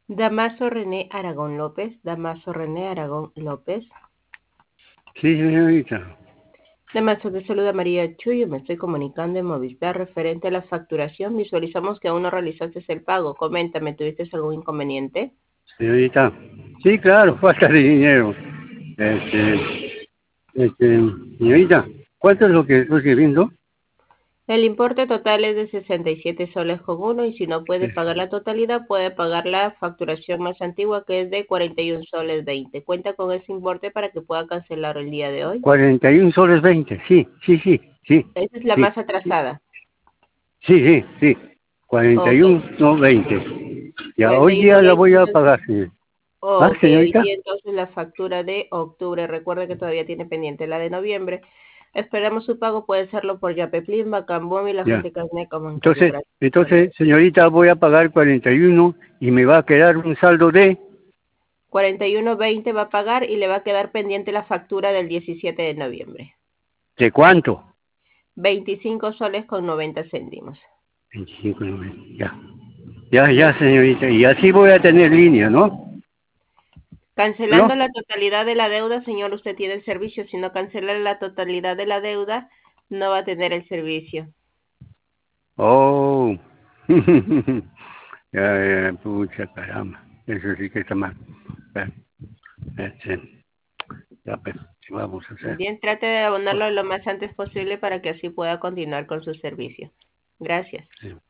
Damaso René Aragón López. Damaso René Aragón López. Sí, señorita. Damaso, te saluda María Chuyo. Me estoy comunicando en Movistar referente a la facturación. Visualizamos que aún no realizaste el pago. Coméntame, ¿tuviste algún inconveniente? Señorita. Sí, claro, falta de dinero. Señorita, ¿cuánto es lo que estoy viendo? El importe total es de 67 soles con uno y si no puede pagar la totalidad, puede pagar la facturación más antigua que es de 41 soles 20. ¿Cuenta con ese importe para que pueda cancelar el día de hoy? 41 soles 20, sí. Esa es la Sí, más atrasada. sí. Ok, 41, no 20. Ya, hoy 41 día la 20 voy a entonces. pagar, señor. ¿Ah, Ok, hoy señorita? día entonces la factura de octubre. Recuerde que todavía tiene pendiente la de noviembre. Esperamos su pago. Puede hacerlo por Yapeplin, Bacambón y la Ya. gente Casné como en Carlos. Gracias. Entonces, señorita, voy a pagar 41 y me va a quedar un saldo de... 41.20 va a pagar y le va a quedar pendiente la factura del 17 de noviembre. ¿De cuánto? 25 soles con 90 céntimos. 25,90. Ya, ¿Ya? señorita. Y así voy a tener línea, ¿no? Cancelando ¿No? la totalidad de la deuda, señor, usted tiene el servicio. Si no cancela la totalidad de la deuda, no va a tener el servicio. Oh. Pucha, caramba. Eso sí que está mal. Bueno, ya, pues, ¿qué vamos a hacer? Bien, trate de abonarlo lo más antes posible para que así pueda continuar con su servicio. Gracias. Sí.